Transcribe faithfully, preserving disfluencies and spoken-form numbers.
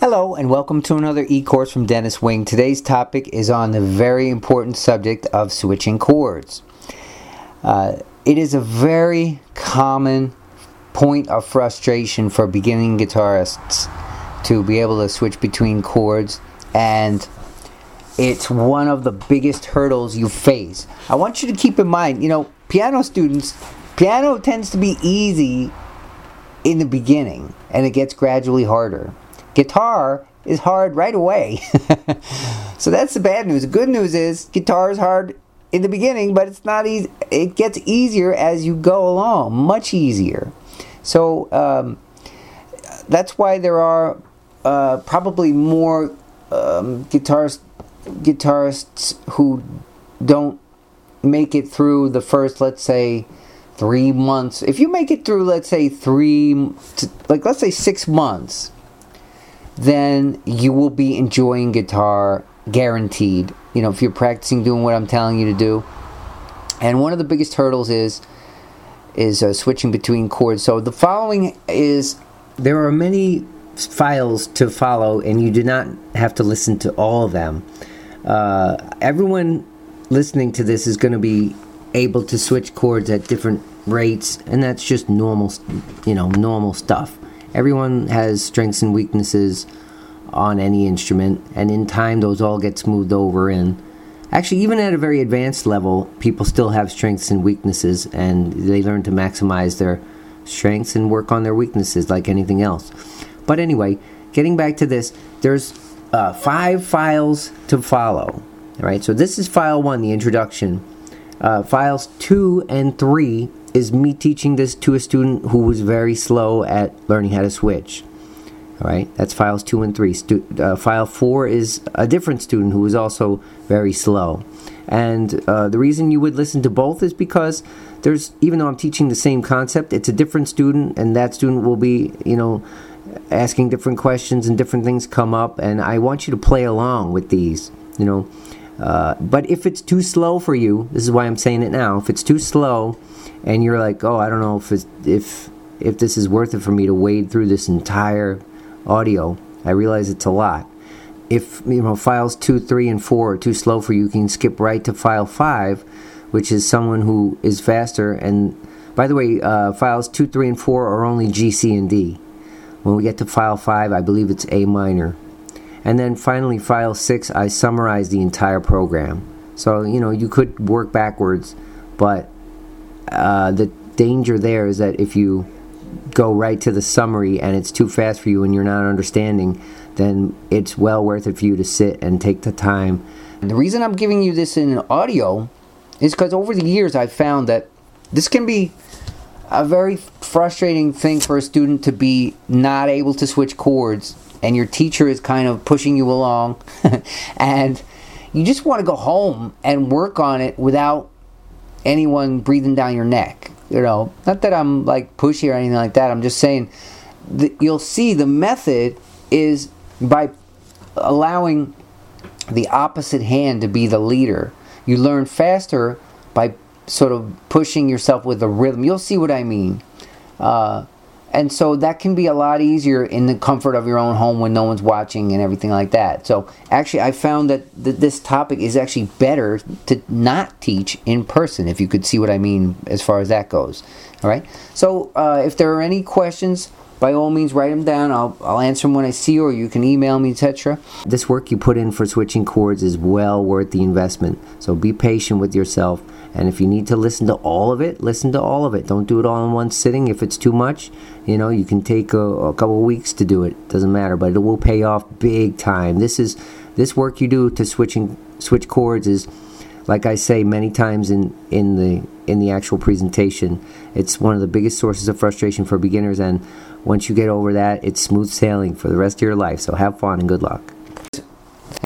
Hello and welcome to another e-course from Dennis Wing. Today's topic is on the very important subject of switching chords. Uh, it is a very common point of frustration for beginning guitarists to be able to switch between chords, and it's one of the biggest hurdles you face. I want you to keep in mind, you know, piano students, piano tends to be easy in the beginning and it gets gradually harder. Guitar is hard right away. So that's the bad news. The good news is guitar is hard in the beginning, but it's not easy. It gets easier as you go along, much easier. So um, that's why there are uh, probably more um, guitarists, guitarists who don't make it through the first, let's say, three months. If you make it through, let's say, three, like let's say six months, then you will be enjoying guitar, guaranteed. You know, if you're practicing doing what I'm telling you to do. And one of the biggest hurdles is is uh, switching between chords. So the following is, there are many files to follow, and you do not have to listen to all of them. Uh, everyone listening to this is going to be able to switch chords at different rates, and that's just normal, you know, normal stuff. Everyone has strengths and weaknesses on any instrument, and in time those all get smoothed over. And actually, even at a very advanced level, people still have strengths and weaknesses, and they learn to maximize their strengths and work on their weaknesses like anything else. But anyway, getting back to this, there's uh, five files to follow. All right, so this is file one, the introduction. Uh, files two and three is me teaching this to a student who was very slow at learning how to switch. All right, that's files two and three. Stu uh, file four is a different student who was also very slow. And uh, the reason you would listen to both is because there's, even though I'm teaching the same concept, it's a different student, and that student will be, you know, asking different questions and different things come up, and I want you to play along with these, you know. Uh, but if it's too slow for you, this is why I'm saying it now, if it's too slow and you're like, oh, I don't know if it's, if if this is worth it for me to wade through this entire audio, I realize it's a lot. If, you know, files two, three, and four are too slow for you, you can skip right to file five, which is someone who is faster. And by the way, uh, files two, three, and four are only G, C, and D. When we get to file five, I believe it's A minor. And then finally, file six, I summarize the entire program. So, you know, you could work backwards, but uh, the danger there is that if you go right to the summary and it's too fast for you and you're not understanding, then it's well worth it for you to sit and take the time. And the reason I'm giving you this in audio is because over the years I've found that this can be a very frustrating thing for a student to be not able to switch chords, and your teacher is kind of pushing you along and you just want to go home and work on it without anyone breathing down your neck. You know, not that I'm like pushy or anything like that. I'm just saying that you'll see the method is by allowing the opposite hand to be the leader. You learn faster by sort of pushing yourself with the rhythm. You'll see what I mean. Uh, and so that can be a lot easier in the comfort of your own home when no one's watching and everything like that. So actually I found that th this topic is actually better to not teach in person, if you could see what I mean as far as that goes. All right. So uh, if there are any questions, by all means write them down. I'll, I'll answer them when I see you, or you can email me, et cetera. This work you put in for switching chords is well worth the investment. So be patient with yourself. And if you need to listen to all of it, listen to all of it. Don't do it all in one sitting. If it's too much, you know, you can take a, a couple of weeks to do it. Doesn't matter, but it will pay off big time. This is this work you do to switching switch chords is, like I say many times in in the in the actual presentation, it's one of the biggest sources of frustration for beginners. And once you get over that, it's smooth sailing for the rest of your life. So have fun and good luck.